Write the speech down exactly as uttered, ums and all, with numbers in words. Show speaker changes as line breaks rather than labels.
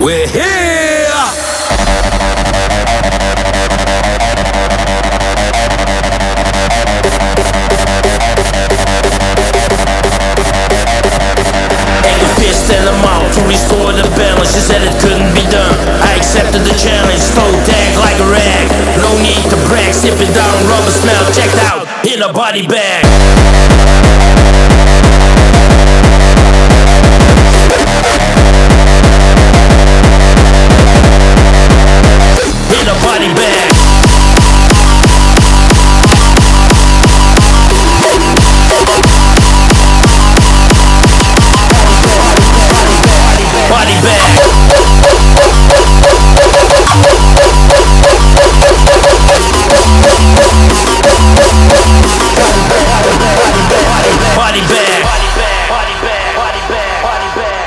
We're here! Anger fist in the mouth to restore the balance. She said it couldn't be done. I accepted the challenge, toe tag like a rag. No need to brag, sip it down, rubber smell checked out in a body bag.